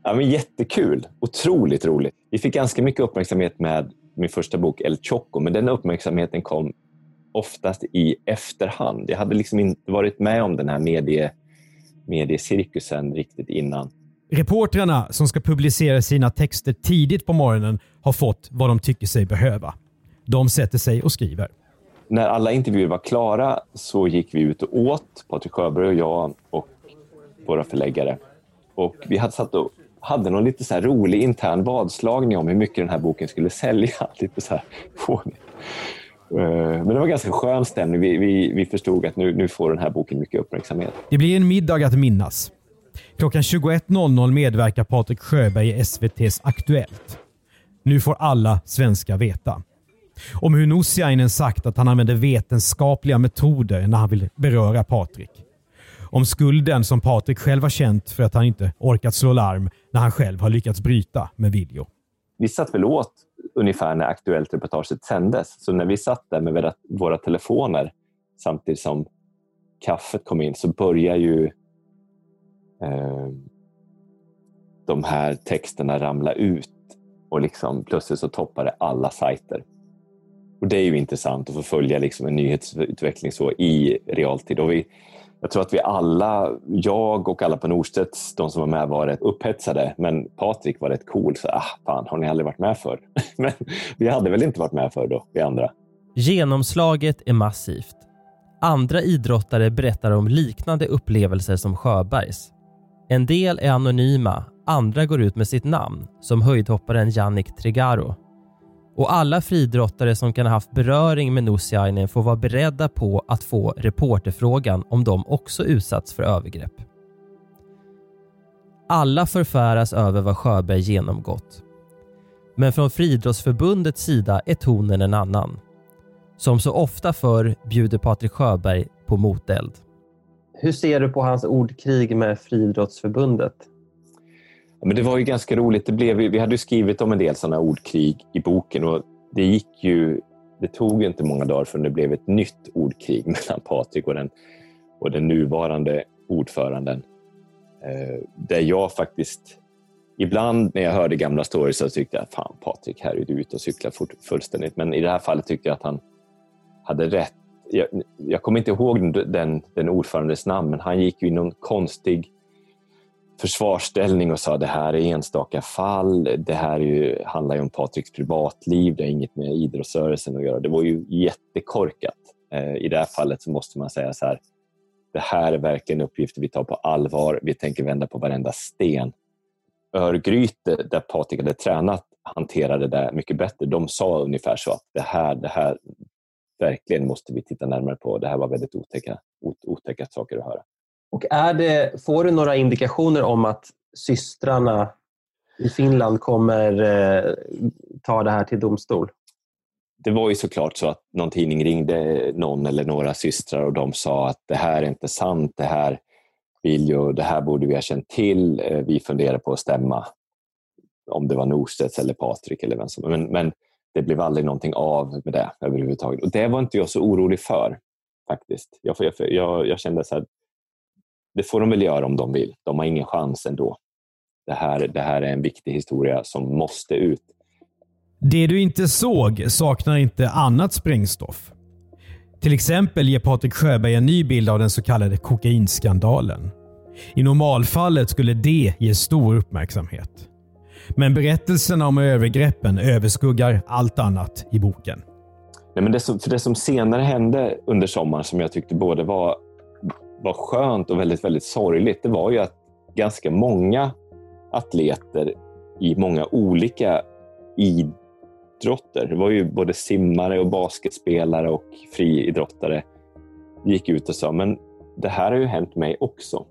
Ja, men jättekul. Otroligt roligt. Vi fick ganska mycket uppmärksamhet med min första bok El Choco, men den uppmärksamheten kom oftast i efterhand. Jag hade liksom inte varit med om den här medie, mediecirkusen riktigt innan. Reportrarna som ska publicera sina texter tidigt på morgonen har fått vad de tycker sig behöva. De sätter sig och skriver. När alla intervjuer var klara så gick vi ut och åt, Patrik Sjöberg och jag och våra förläggare. Och vi hade satt och hade någon lite så här rolig intern vadslagning om hur mycket den här boken skulle sälja. Lite så här fånigt. Men det var ganska skön stämning. Vi, vi, vi förstod att nu, nu får den här boken mycket uppmärksamhet. Det blir en middag att minnas. Klockan tjugoett noll noll medverkar Patrik Sjöberg i S V T:s Aktuellt. Nu får alla svenskar veta. Om hur Nussiainen sagt att han använder vetenskapliga metoder när han vill beröra Patrik. Om skulden som Patrik själv har känt för att han inte orkat slå larm när han själv har lyckats bryta med Viljo. Vi satt väl åt ungefär när Aktuellt reportaget sändes. Så när vi satt där med våra telefoner samtidigt som kaffet kom in så börjar ju eh, de här texterna ramla ut och liksom plötsligt så toppar det alla sajter. Och det är ju intressant att få följa liksom en nyhetsutveckling så i realtid. Och vi, jag tror att vi alla, jag och alla på Norstedts, de som var med var rätt upphetsade. Men Patrik var rätt cool. Så ah, fan, har ni aldrig varit med för? Men vi hade väl inte varit med för då, vi andra. Genomslaget är massivt. Andra idrottare berättar om liknande upplevelser som Sjöbergs. En del är anonyma, andra går ut med sitt namn, som höjdhopparen Jannik Tregaro. Och alla friidrottare som kan ha haft beröring med Nussiainen får vara beredda på att få reporterfrågan om de också utsatts för övergrepp. Alla förfäras över vad Sjöberg genomgått. Men från Friidrottsförbundets sida är tonen en annan. Som så ofta förr bjuder Patrik Sjöberg på moteld. Hur ser du på hans ordkrig med Friidrottsförbundet? Ja, men det var ju ganska roligt. Det blev, vi hade ju skrivit om en del sådana ordkrig i boken och det gick ju, det tog ju inte många dagar förrän det blev ett nytt ordkrig mellan Patrik och den, och den nuvarande ordföranden. Eh, där jag faktiskt, ibland när jag hörde gamla stories så tyckte jag, fan Patrik, här är du ute och cyklar fullständigt. Men i det här fallet tyckte jag att han hade rätt. Jag, jag kommer inte ihåg den, den ordförandes namn, men han gick ju i någon konstig försvarsställning och sa det här är enstaka fall, det här är ju, handlar ju om Patriks privatliv, det har inget med idrottsrörelsen att göra. Det var ju jättekorkat. Eh, I det här fallet så måste man säga så här, det här är verkligen uppgifter vi tar på allvar, vi tänker vända på varenda sten. Örgryte, där Patrik hade tränat, hanterade det mycket bättre. De sa ungefär så att det här, det här verkligen måste vi titta närmare på. Det här var väldigt otäcka, otäcka saker att höra. Och är det, får du några indikationer om att systrarna i Finland kommer eh, ta det här till domstol? Det var ju såklart så att någon tidning ringde någon eller några systrar och de sa att det här är inte sant, det här vill ju, det här borde vi ha känt till. Vi funderar på att stämma om det var Norstedts eller Patrik eller vem som, men, men det blev aldrig någonting av med det överhuvudtaget. Och det var inte jag så orolig för faktiskt. Jag, jag, jag, jag kände så här, det får de väl göra om de vill. De har ingen chans ändå. Det här, det här är en viktig historia som måste ut. Det du inte såg saknar inte annat sprängstoff. Till exempel ger Patrik Sjöberg en ny bild av den så kallade kokainskandalen. I normalfallet skulle det ge stor uppmärksamhet. Men berättelserna om övergreppen överskuggar allt annat i boken. Nej, men det, som, för det som senare hände under sommaren som jag tyckte både var, var skönt och väldigt, väldigt sorgligt, det var ju att ganska många atleter i många olika idrotter, det var ju både simmare och basketspelare och friidrottare, gick ut och sa, men det här har ju hänt mig också.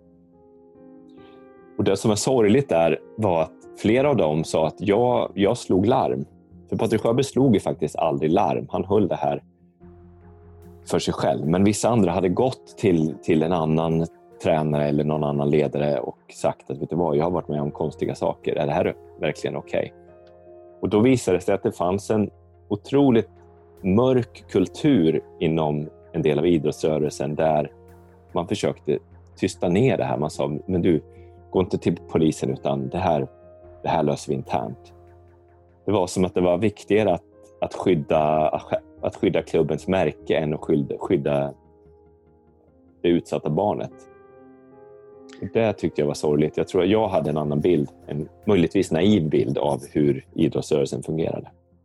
Och det som är sorgligt där var att flera av dem sa att jag, jag slog larm. För Patrik Sjöberg slog ju faktiskt aldrig larm. Han höll det här för sig själv. Men vissa andra hade gått till, till en annan tränare eller någon annan ledare och sagt att vet du vad, jag har varit med om konstiga saker. Är det här verkligen okej? Okay? Och då visade det sig att det fanns en otroligt mörk kultur inom en del av idrottsrörelsen där man försökte tysta ner det här. Man sa, men du, gå inte till polisen utan det här, det här löser vi internt. Det var som att det var viktigare att, att, skydda, att skydda klubbens märke än att skydda, skydda det utsatta barnet. Det tyckte jag var sorgligt. Jag tror att jag hade en annan bild, en möjligtvis naiv bild av hur idrottsrörelsen fungerade.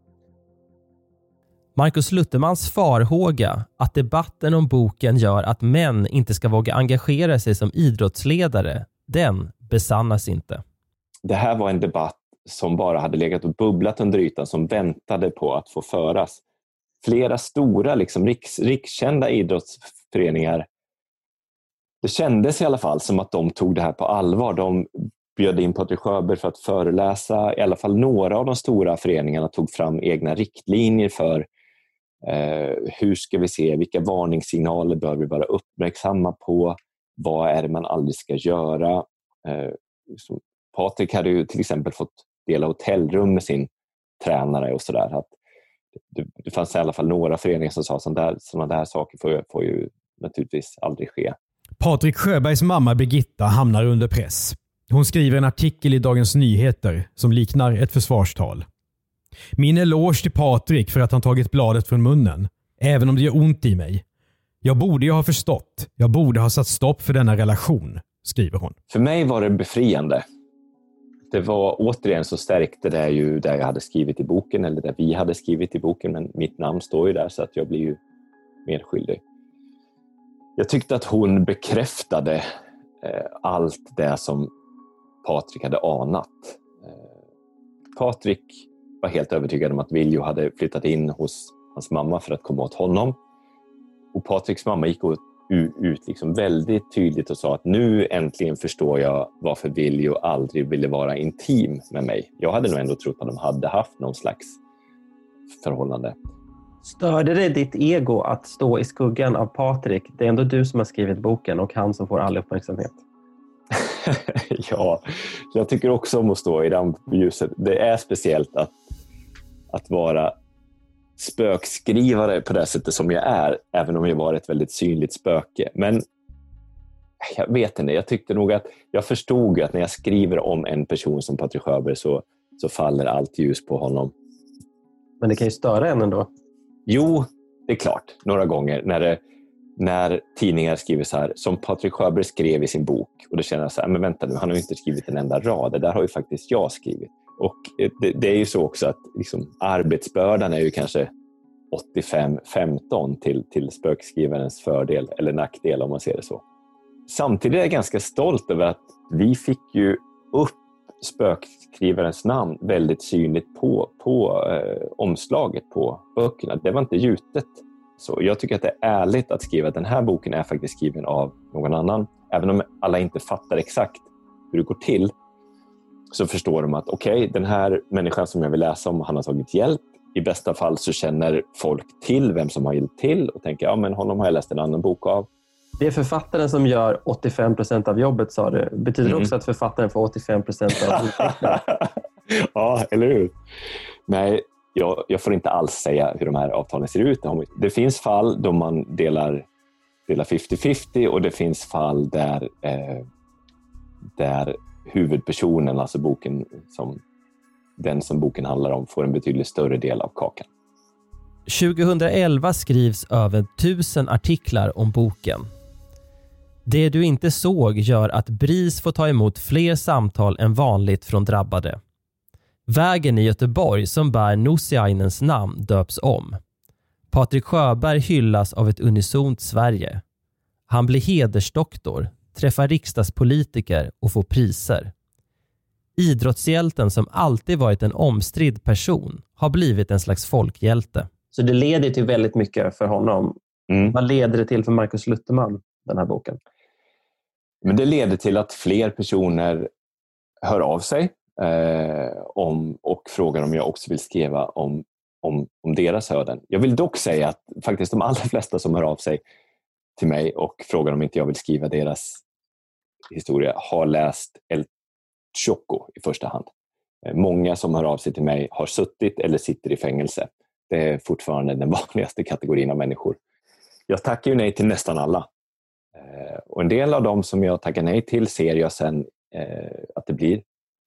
Marcus Luthermans farhåga att debatten om boken gör att män inte ska våga engagera sig som idrottsledare, den besannas inte. Det här var en debatt som bara hade legat och bubblat under ytan, som väntade på att få föras. Flera stora, liksom riks, rikskända idrottsföreningar, det kändes i alla fall som att de tog det här på allvar. De bjöd in Patrik Sjöberg för att föreläsa. I alla fall några av de stora föreningarna tog fram egna riktlinjer för eh, hur ska vi se, vilka varningssignaler bör vi vara uppmärksamma på, vad är det man aldrig ska göra. Eh, Patrik hade ju till exempel fått dela hotellrum med sin tränare och sådär. Det, det fanns i alla fall några föreningar som sa sådana där, sådana där saker får, får ju naturligtvis aldrig ske. Patrik Sjöbergs mamma Birgitta hamnar under press. Hon skriver en artikel i Dagens Nyheter som liknar ett försvarstal. Min eloge till Patrik för att han tagit bladet från munnen, även om det gör ont i mig. Jag borde ju ha förstått. Jag borde ha satt stopp för denna relation, skriver hon. För mig var det befriande. Det var återigen så stärkte det ju där jag hade skrivit i boken, eller där vi hade skrivit i boken, men mitt namn står ju där så att jag blir ju medskyldig. Jag tyckte att hon bekräftade eh, allt det som Patrik hade anat. Eh, Patrik var helt övertygad om att Viljo hade flyttat in hos hans mamma för att komma åt honom. Och Patriks mamma gick ut, ut liksom väldigt tydligt och sa att nu äntligen förstår jag varför Viljo aldrig ville vara intim med mig. Jag hade nog ändå trott att de hade haft någon slags förhållande. Störde det ditt ego att stå i skuggan av Patrik? Det är ändå du som har skrivit boken och han som får all uppmärksamhet. Ja, jag tycker också om att stå i rampljuset. Det är speciellt att, att vara spökskrivare på det sättet som jag är, även om jag var ett väldigt synligt spöke. Men jag vet inte, jag tyckte nog att jag förstod att när jag skriver om en person som Patrik Sjöberg så, så faller allt ljus på honom. Men det kan ju störa en ändå. Jo, det är klart. Några gånger när, det, när tidningar skriver så här, som Patrik Sjöberg skrev i sin bok, och då känner jag så här, men vänta nu, han har ju inte skrivit en enda rad. Det där har ju faktiskt jag skrivit. Och det, det är ju så också att liksom, arbetsbördan är ju kanske åttiofem femton till, till spökskrivarens fördel eller nackdel, om man ser det så. Samtidigt är jag ganska stolt över att vi fick ju upp spökskrivarens namn väldigt synligt på, på eh, omslaget på böckerna. Det var inte gjutet. Så jag tycker att det är ärligt att skriva att den här boken är faktiskt skriven av någon annan. Även om alla inte fattar exakt hur det går till, så förstår de att okej, okay, den här människan som jag vill läsa om, han har tagit hjälp. I bästa fall så känner folk till vem som har hjälpt till och tänker, ja men honom har jag läst en annan bok av. Det är författaren som gör åttiofem procent av jobbet, sa du. Betyder det också mm. att författaren får åttiofem procent av intäkterna? Ja, eller hur? Nej, jag, jag får inte alls säga hur de här avtalen ser ut. Det finns fall då man delar, delar femtio femtio och det finns fall där, eh, där huvudpersonen, alltså boken som, den som boken handlar om, får en betydligt större del av kakan. tjugohundraelva skrivs över tusen artiklar om boken. Det du inte såg gör att B R I S får ta emot fler samtal än vanligt från drabbade. Vägen i Göteborg som bär Nussiainens namn döps om. Patrik Sjöberg hyllas av ett unisont Sverige. Han blir hedersdoktor, träffar riksdagspolitiker och får priser. Idrottshjälten som alltid varit en omstridd person har blivit en slags folkhjälte. Så det leder till väldigt mycket för honom. Mm. Vad leder det till för Marcus Lutherman, den här boken? Men det leder till att fler personer hör av sig eh, om, och frågar om jag också vill skriva om, om, om deras öden. Jag vill dock säga att faktiskt de allra flesta som hör av sig till mig och frågar om inte jag vill skriva deras historia har läst El Choco i första hand. Många som hör av sig till mig har suttit eller sitter i fängelse. Det är fortfarande den vanligaste kategorin av människor. Jag tackar ju nej till nästan alla. Och en del av dem som jag tackar nej till ser jag sen eh, att det blir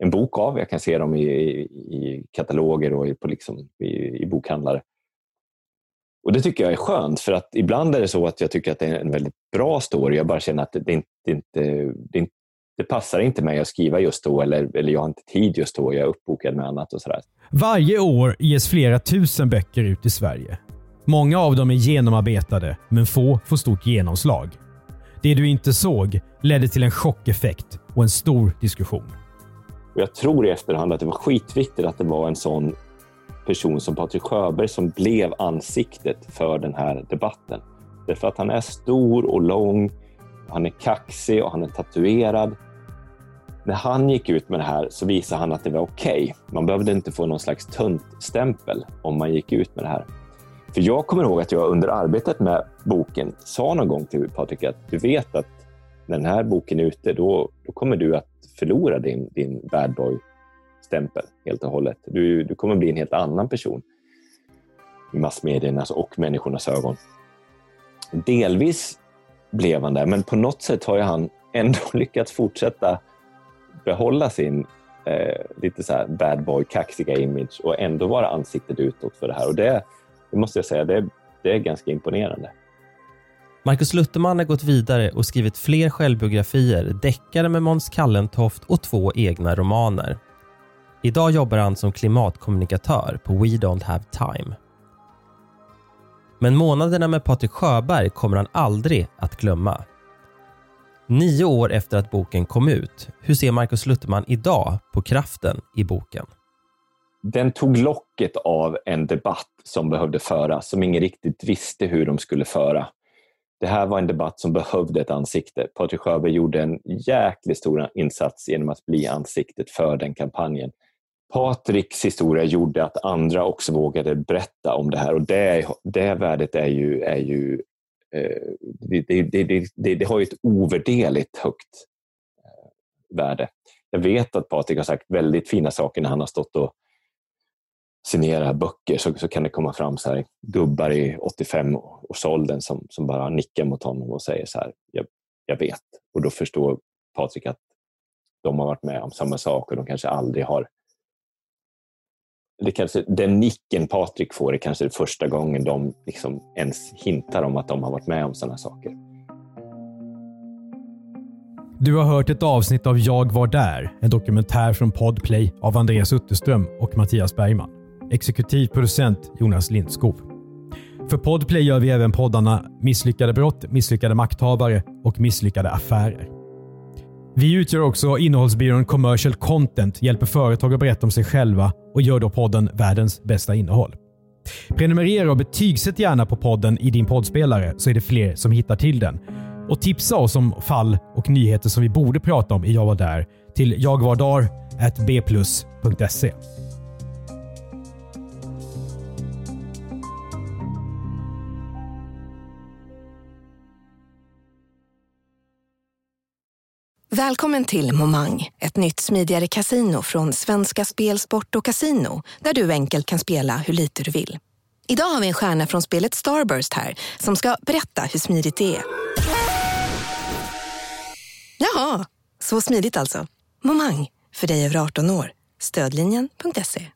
en bok av. Jag kan se dem i, i, i kataloger och i, på liksom, i, i bokhandlare. Och det tycker jag är skönt, för att ibland är det så att jag tycker att det är en väldigt bra story. Jag bara känner att det, det, inte, det, inte, det, inte, det passar inte mig att skriva just då, eller, eller jag har inte tid just då, jag är uppbokad med annat och sådär. Varje år ges flera tusen böcker ut i Sverige. Många av dem är genomarbetade, men få får stort genomslag. Det du inte såg ledde till en chockeffekt och en stor diskussion. Och jag tror i efterhand att det var skitviktigt att det var en sån person som Patrik Sjöberg som blev ansiktet för den här debatten. Därför att han är stor och lång, han är kaxig och han är tatuerad. När han gick ut med det här så visade han att det var okej. Okay. Man behövde inte få någon slags töntstämpel om man gick ut med det här. För jag kommer ihåg att jag under arbetet med boken sa någon gång till Patrik att du vet att när den här boken är ute, då, då kommer du att förlora din, din bad boy-stämpel helt och hållet. Du, du kommer bli en helt annan person i massmediernas och människornas ögon. Delvis blev han där, men på något sätt har han ändå lyckats fortsätta behålla sin eh, lite så här bad boy, kaxiga image och ändå vara ansiktet utåt för det här. Och det, det måste jag säga, det, det är ganska imponerande. Marcus Lutherman har gått vidare och skrivit fler självbiografier, deckare med Måns Kallentoft och två egna romaner. Idag jobbar han som klimatkommunikatör på We Don't Have Time. Men månaderna med Patrik Sjöberg kommer han aldrig att glömma. Nio år efter att boken kom ut, hur ser Marcus Lutherman idag på kraften i boken? Den tog locket av en debatt som behövde föras, som ingen riktigt visste hur de skulle föra. Det här var en debatt som behövde ett ansikte. Patrik Sjöberg gjorde en jäkligt stor insats genom att bli ansiktet för den kampanjen. Patriks historia gjorde att andra också vågade berätta om det här, och det, det värdet är ju, är ju eh, det, det, det, det, det har ju ett ovärderligt högt eh, värde. Jag vet att Patrik har sagt väldigt fina saker när han har stått och signerat böcker, så, så kan det komma fram så här gubbar i åttiofem-årsåldern som, som bara nickar mot honom och säger så här, jag, jag vet. Och då förstår Patrik att de har varit med om samma sak och de kanske aldrig har. Det kanske, den nicken Patrik får är kanske det första gången de liksom ens hintar om att de har varit med om sådana saker. Du har hört ett avsnitt av Jag var där, en dokumentär från Podplay av Andreas Utterström och Mattias Bergman. Exekutiv producent Jonas Lindskov. För Podplay gör vi även poddarna Misslyckade brott, Misslyckade makthavare och Misslyckade affärer. Vi utgör också innehållsbyrån Commercial Content, hjälper företag att berätta om sig själva och gör då podden Världens bästa innehåll. Prenumerera och betygsätt gärna på podden i din poddspelare så är det fler som hittar till den. Och tipsa oss om fall och nyheter som vi borde prata om i Jag var där till jagvardar at b plus punkt se. Välkommen till Momang, ett nytt smidigare kasino från Svenska Spel, Sport och Casino, där du enkelt kan spela hur lite du vill. Idag har vi en stjärna från spelet Starburst här som ska berätta hur smidigt det är. Jaha, så smidigt alltså. Momang, för dig över arton år. Stödlinjen punkt se.